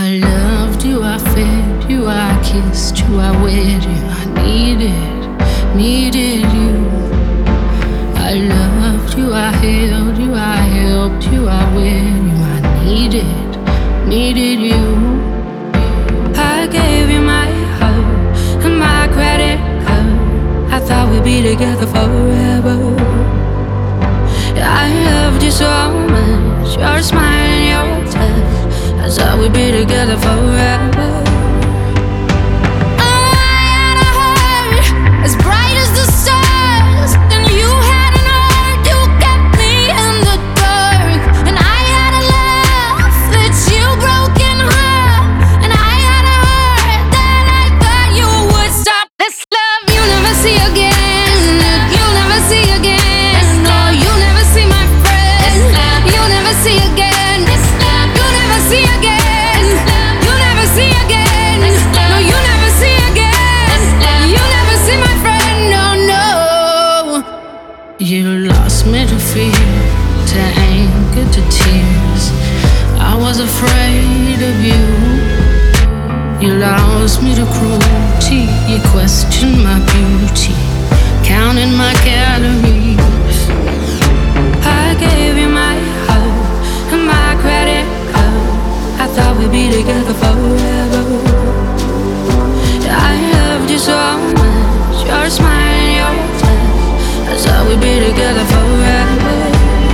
I loved you, I fed you, I kissed you, I wed you, I needed you. I loved you, I held you, I helped you, I wed you, I needed you. I gave you my heart and my credit card. I thought we'd be together forever. I loved you so much, your smile and your touch. I thought we'd be together forever. I had a heart as bright as the stars, and you had an heart, you kept me in the dark. And I had a love that you broke in half, and I had a heart that I thought you would stop. This love you never see again, you'll never see again. No, you'll never see my friend, you'll never see again. See again, you'll never see again. No, you never see again. You'll never see my friend. No, no. You lost me to fear, to anger, to tears. I was afraid of you. You lost me to cruelty. You questioned my beauty, counting my calories. I gave you my heart and my credit. I thought we'd be together forever. I loved you so much, your smile and your touch. I thought we'd be together forever.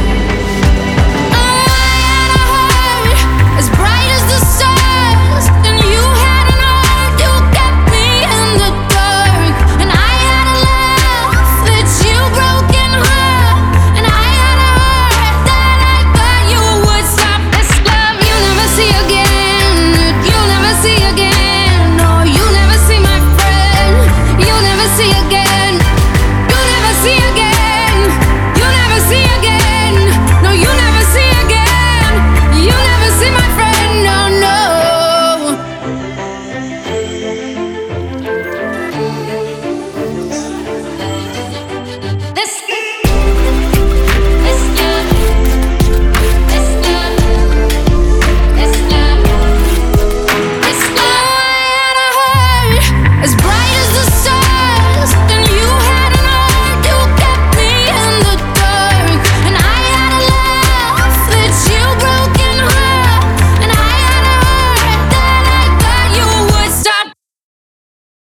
I had a heart as bright as the stars, and you had an heart, you kept me in the dark. And I had a love that you broke in half, and I had a heart that I thought you would stop. This love you never see again, you'll never see again.